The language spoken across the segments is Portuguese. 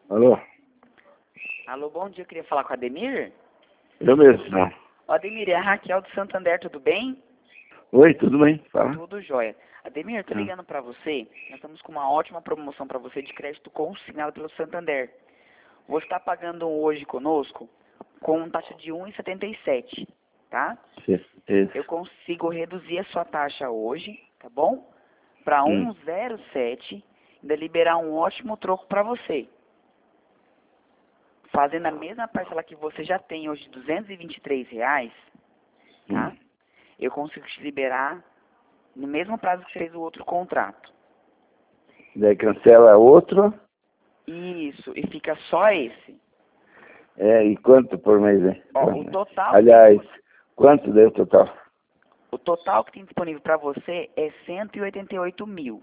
Alô? Alô, bom dia, eu queria falar com a Ademir. Eu mesmo, não. Ô, Ademir, é a Raquel do Santander, tudo bem? Oi, tudo bem? Fala. Tudo jóia. Ademir, eu tô ligando pra você, nós estamos com uma ótima promoção pra você de crédito consignado pelo Santander. Você está pagando hoje conosco com taxa de 1,77, tá? Isso. Eu consigo reduzir a sua taxa hoje, tá bom? Para 1,07, ainda liberar um ótimo troco pra você. Fazendo a mesma parcela que você já tem hoje, R$ 223, tá? Eu consigo te liberar no mesmo prazo que fez o outro contrato. Daí cancela outro. Isso, e fica só esse. E quanto por mês, hein? Ó, o total, Aliás, quanto deu o total? o total que tem disponível para você é 188 mil.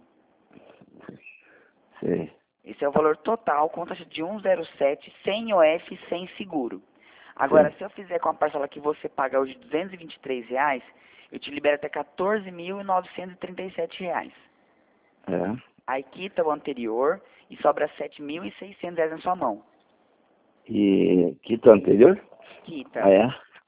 Sim. Esse é o valor total, com taxa de 1,07, sem IOF, sem seguro. Agora, Sim. se eu fizer com a parcela que você paga hoje, R$ 223, eu te libero até R$ 14.937. É. Aí quita o anterior e sobra R$ 7.600 na sua mão. E quita o anterior? Quita. Ah, é?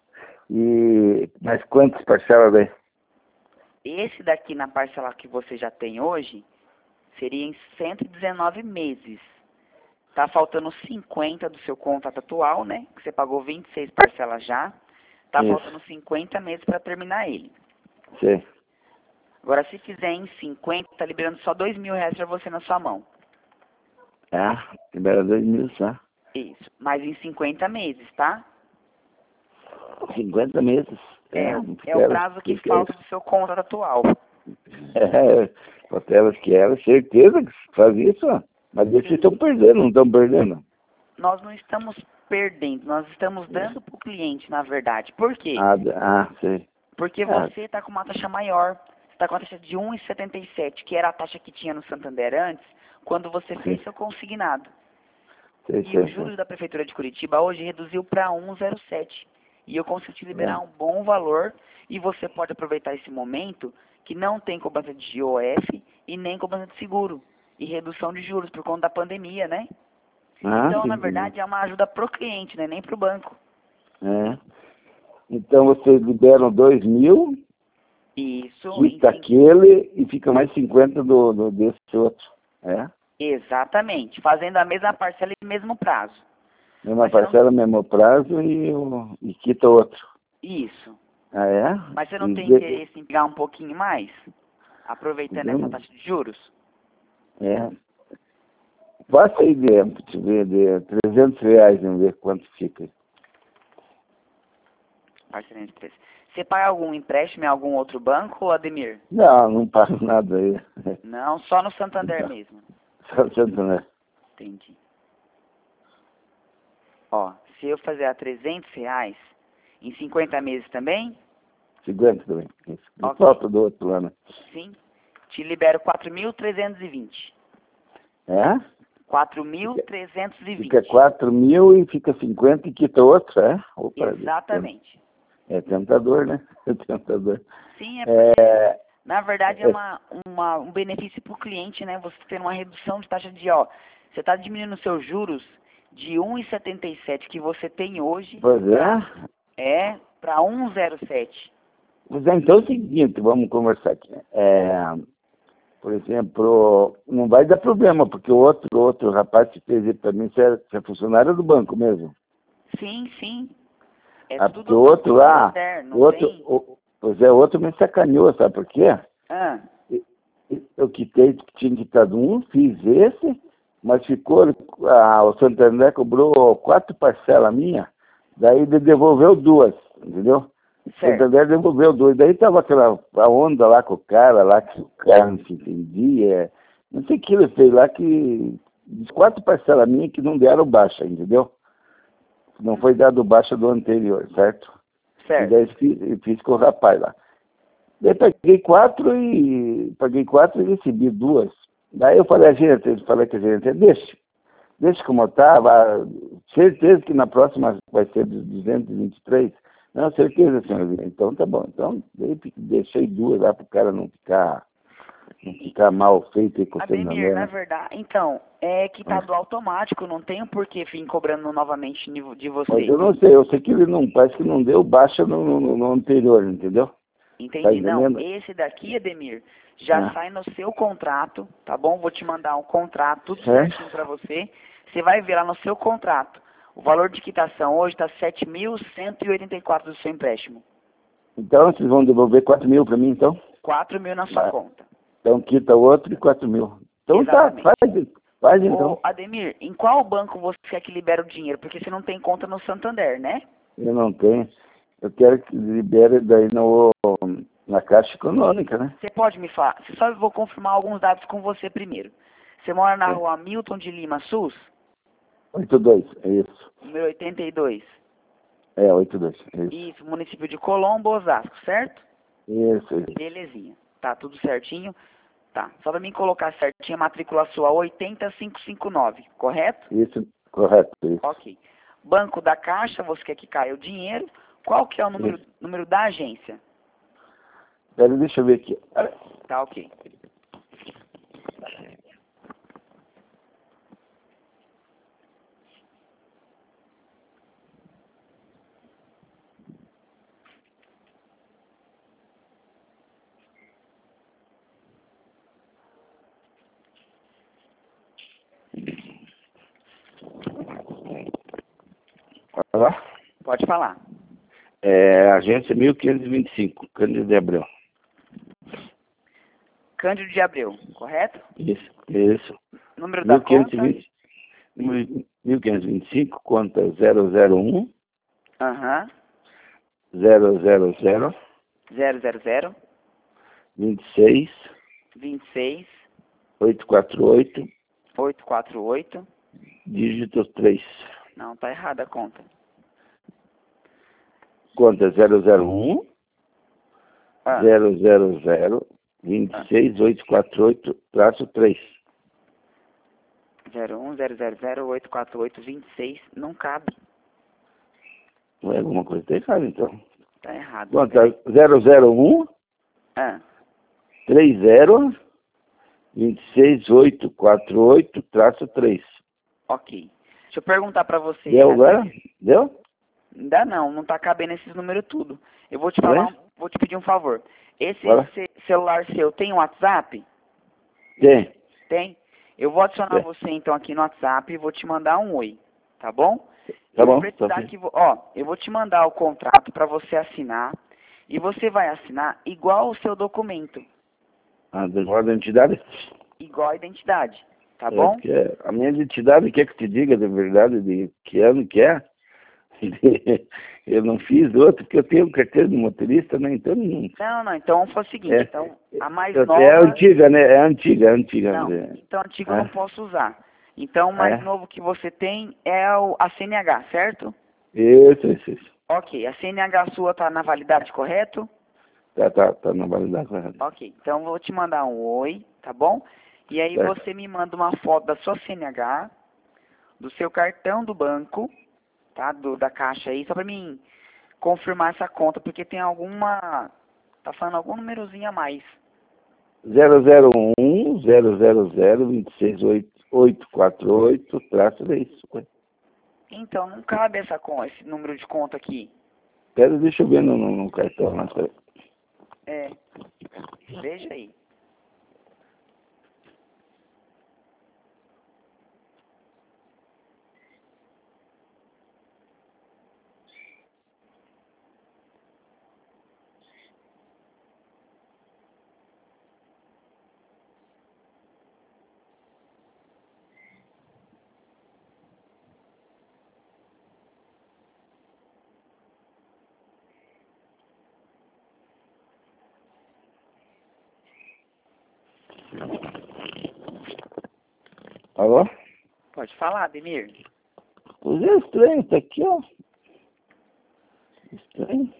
Mas quantas parcelas daí? Esse daqui na parcela que você já tem hoje, seria em 119 meses. Tá faltando 50 do seu contrato atual, né? Que você pagou 26 parcelas já. Tá Isso. faltando 50 meses para terminar ele. Sim. Agora, se fizer em 50, tá liberando só R$ 2.000 para você na sua mão. Libera 2.000 só. Isso. Mas em 50 meses, tá? 50 meses. É o Elas prazo que falta do seu contrato atual. Elas que era certeza que faz isso, ó. Mas eles estão perdendo, não estão perdendo? Nós não estamos perdendo, nós estamos dando para o cliente, na verdade. Por quê? Sei. Porque você está com uma taxa maior. Você está com uma taxa de 1,77, que era a taxa que tinha no Santander antes, quando você fez seu consignado. E os juros da Prefeitura de Curitiba hoje reduziu para 1,07. E eu consigo te liberar um bom valor e você pode aproveitar esse momento que não tem cobrança de IOF e nem cobrança de seguro. E redução de juros por conta da pandemia, né? Então, na verdade, é uma ajuda pro cliente, né? Nem pro banco. Então vocês liberam 2.000, Isso. quita aquele e fica mais 50 desse outro. Exatamente. Fazendo a mesma parcela e mesmo prazo. Mesma parcela, mesmo prazo e quita outro. Isso. Ah, Mas você não tem interesse em pegar um pouquinho mais? Aproveitando essa taxa de juros? Passa aí de R$ 300, vamos ver quanto fica. Parcelinha de preço. Você paga algum empréstimo em algum outro banco, Ademir? Não pago nada aí. Não, só no Santander mesmo. Só no Santander. Entendi. Ó, se eu fazer a R$ 300, em 50 meses também? 50 também. Okay. Falta do outro lá, né? Sim. Te libero 4.320. 4.320. Fica 4.000 e fica 50 e quita outro, Opa, exatamente. É tentador, né? É tentador. Sim, porque, na verdade, é um benefício para o cliente, né? Você ter uma redução de taxa de, você está diminuindo os seus juros de 1,77 que você tem hoje. Pois para 1,07. Pois então é o seguinte, vamos conversar aqui. Por exemplo, não vai dar problema, porque o outro rapaz que fez isso para mim, você é funcionário do banco mesmo. Sim. Porque o outro lá, o outro me sacaneou, sabe por quê? Eu quitei, tinha quitado um, fiz esse, mas ficou, o Santander cobrou 4 parcelas minhas, daí ele devolveu 2, entendeu? O Santander devolveu 2, daí tava a onda lá com o cara lá, que o cara não se entendia, não sei o que ele fez lá, que 4 parcelas minhas que não deram baixa, entendeu? Não foi dado baixa do anterior, certo? E daí fiz com o rapaz lá. Daí paguei 4 e recebi 2. Daí eu falei que a gerente, deixa como estava, certeza que na próxima vai ser dos 223. Não, certeza, senhor. Então tá bom. Então deixei 2 lá para o cara não ficar Não ficar mal feito aí com o Ademir, na verdade, então, é que tá do automático, não tem por que vir cobrando novamente de você. Mas eu sei que ele não, parece que não deu baixa no anterior, entendeu? Entendi, não, esse daqui, Ademir, já sai no seu contrato, tá bom? Vou te mandar um contrato, tudo certinho pra você. Você vai ver lá no seu contrato. O valor de quitação hoje tá 7.184 do seu empréstimo. Então, vocês vão devolver 4 mil pra mim, então? 4 mil na sua conta. Então, quita o outro e 4 mil. Então exatamente. Tá, faz então. Ô, Ademir, em qual banco você quer que libere o dinheiro? Porque você não tem conta no Santander, né? Eu não tenho. Eu quero que libere daí na Caixa Econômica, né? Você pode me falar? Só vou confirmar alguns dados com você primeiro. Você mora na rua Milton de Lima, SUS? 82, é isso. Número 82. 82, é isso. Isso, município de Colombo, Osasco, certo? Isso. Belezinha. Tá, tudo certinho. Tá, só pra mim colocar certinho a matrícula sua 80559, correto? Isso, correto, isso. Ok. Banco da Caixa, você quer que caia o dinheiro. Qual que é o número da agência? Pera, deixa eu ver aqui. Tá, ok. Olá? Pode falar. Agência 1525, Cândido de Abreu. Cândido de Abreu, correto? Isso. Número da conta? 1525, conta 001. Aham. 000. 000. 26. 26. 848. 848. Dígito 3. Não, tá errada a conta. Conta 001. 000. 26. 848, traço 3. 01 000 848 26. Não cabe. Não é alguma coisa que tá errada, então. Tá errado. Conta 001. 30. 26. 848, traço 3. Ok. Deixa eu perguntar pra você. Deu agora? Deu? Ainda não tá cabendo esses números tudo. Eu vou te falar, vou te pedir um favor. Esse celular seu tem um WhatsApp? Tem. Tem? Eu vou adicionar você então aqui no WhatsApp e vou te mandar um oi, tá bom? Tá bom. Eu vou te mandar o contrato para você assinar e você vai assinar igual o seu documento. Igual a identidade? Igual a identidade, tá bom? A minha identidade quer que te diga de verdade de que ano que é. Eu não fiz outro, porque eu tenho carteira de motorista, né? Então não. Então foi o seguinte, então a mais nova... É antiga, né? É antiga. Não, então antiga eu não posso usar. Então o mais novo que você tem é a CNH, certo? Isso. Ok, a CNH sua tá na validade, correto? Tá na validade, correto. Ok, então eu vou te mandar um oi, tá bom? E aí você me manda uma foto da sua CNH, do seu cartão do banco, tá? Da Caixa aí, só pra mim confirmar essa conta, porque tem alguma... Tá falando algum númerozinho a mais. 001 000 26 848, traço 3. Então, não cabe esse número de conta aqui. Deixa eu ver no cartão lá. Veja aí. Alô? Pode falar, Ademir. Pois é estranho, tá aqui, ó. Estranho.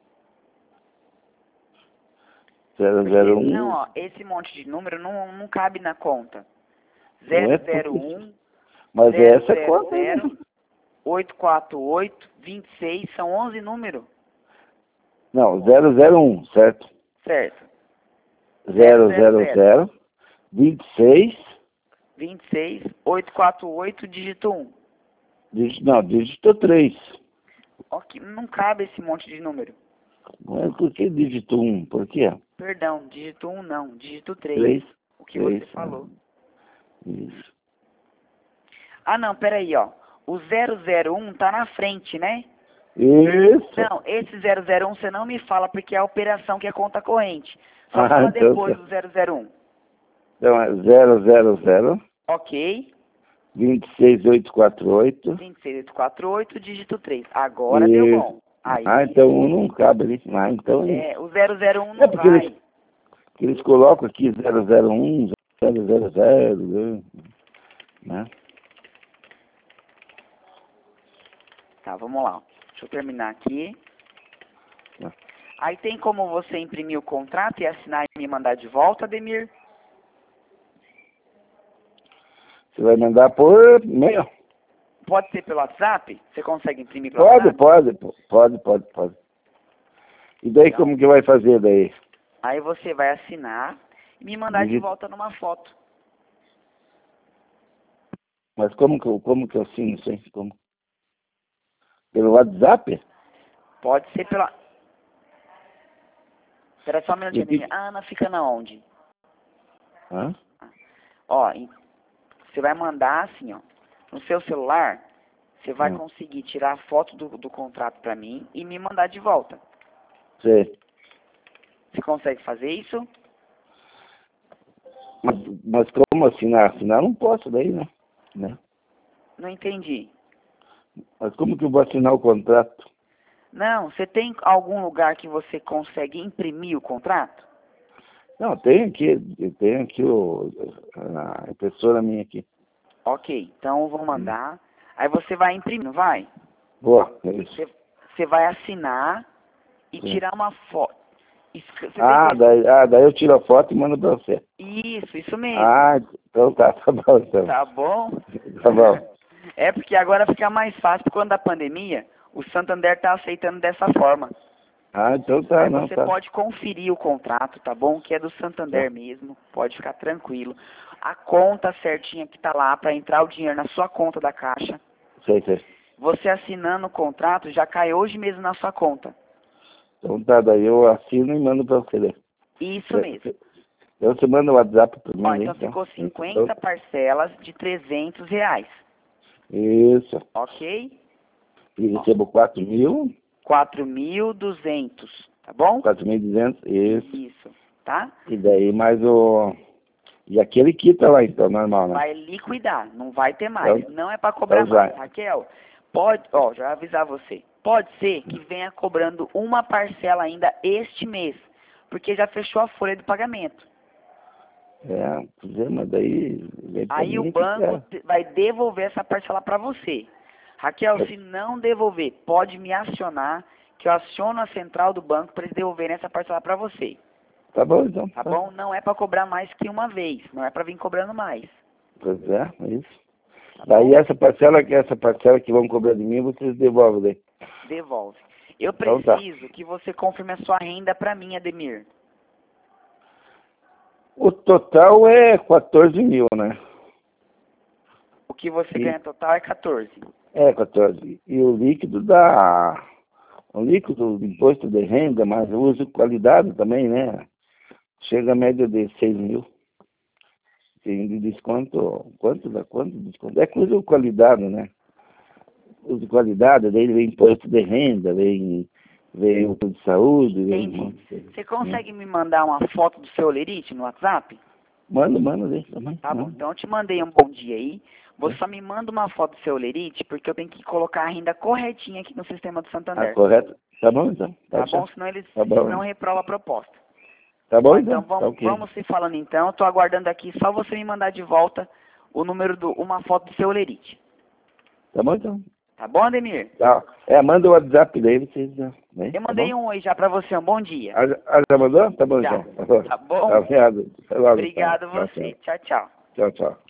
001. Não, ó, esse monte de número não cabe na conta. 001. Mas 000, essa conta aí. 848, 26, são 11 números. Não, 001, certo? Certo. 000 26 848, dígito 1. Dígito 3. Ok, não cabe esse monte de número. Mas por que dígito 1? Por quê? Perdão, dígito 1 não, dígito 3. 3. O que você falou. Isso. Ah, não, peraí, ó. O 001 tá na frente, né? Isso. Não, esse 001 você não me fala porque é a operação que é conta corrente. Só fala então, depois do 001. Então é 000. Ok. 26848. 26848, dígito 3. Agora deu bom. Aí, então não cabe ali. Então, o 001 não vai. Eles colocam aqui 001, 000, né? Tá, vamos lá. Deixa eu terminar aqui. Aí tem como você imprimir o contrato e assinar e me mandar de volta, Ademir? Você vai mandar por e-mail? Pode ser pelo WhatsApp? Você consegue imprimir pelo WhatsApp? Pode. E daí então, como que vai fazer daí? Aí você vai assinar e me mandar de volta numa foto. Mas como que eu assino isso aí? Como? Pelo WhatsApp? Pode ser pela... Espera só um minutinho, Ademir. A Ana fica na onde? Hã? Ó, você vai mandar assim, ó. No seu celular, você vai conseguir tirar a foto do contrato pra mim e me mandar de volta. Sei. Você consegue fazer isso? Mas como assinar? Assinar não posso daí, né? Não entendi. Mas como que eu vou assinar o contrato? Não, você tem algum lugar que você consegue imprimir o contrato? Não, tem aqui a impressora minha aqui. Ok, então eu vou mandar. Aí você vai imprimir, não vai? Boa, é isso. Você vai assinar e tirar uma foto. Daí eu tiro a foto e mando pra você. Isso mesmo. Então tá bom então. Tá bom? Tá bom. É porque agora fica mais fácil, quando da pandemia, o Santander tá aceitando dessa forma. Então tá, Aí você pode conferir o contrato, tá bom? Que é do Santander mesmo, pode ficar tranquilo. A conta certinha que tá lá para entrar o dinheiro na sua conta da Caixa. Sei. Você assinando o contrato, já cai hoje mesmo na sua conta. Então tá, daí eu assino e mando pra você. Isso mesmo. Então você manda o WhatsApp pra mim. Então ficou 50 parcelas de R$300. Isso. Ok? E recebo 4.000. 4.200, tá bom? 4.200, Isso, tá? E daí mais o... E aquele quita lá então, normal, né? Vai liquidar, não vai ter mais. Não é para cobrar mais. Raquel, já avisar você. Pode ser que venha cobrando uma parcela ainda este mês, porque já fechou a folha de pagamento. Mas daí... Aí o banco vai devolver essa parcela para você. Raquel, se não devolver, pode me acionar, que eu aciono a central do banco para eles devolverem essa parcela para você. Tá bom, então. Tá bom? Não é para cobrar mais que uma vez, não é para vir cobrando mais. Pois é isso. Daí essa parcela que vão cobrar de mim, vocês devolvem daí. Devolve. Eu preciso que você confirme a sua renda para mim, Ademir. O total é 14.000, né? O que você ganha total é 14. 14. E o líquido do imposto de renda, mas o uso de qualidade também, né? Chega a média de 6.000. Tem de desconto, quanto desconto? É coisa de qualidade, né? Uso de qualidade, daí vem imposto de renda, vem o de saúde. Entendi. Você consegue me mandar uma foto do seu olerite no WhatsApp? Manda daí também. Tá bom, então eu te mandei um bom dia aí. Você só me manda uma foto do seu olerite, porque eu tenho que colocar a renda corretinha aqui no sistema do Santander. Correto? Tá bom, então. Tá bom, senão eles não reprovam a proposta. Tá bom, então vamos se falando então. Eu tô aguardando aqui, só você me mandar de volta o número uma foto do seu olerite. Tá bom, então. Tá bom, Ademir? Tá. Manda o WhatsApp daí, vocês... Eu mandei um oi já pra você, um bom dia. Já mandou? Tá bom, então. Tá bom? Obrigado. Obrigado você. Tchau. Tchau.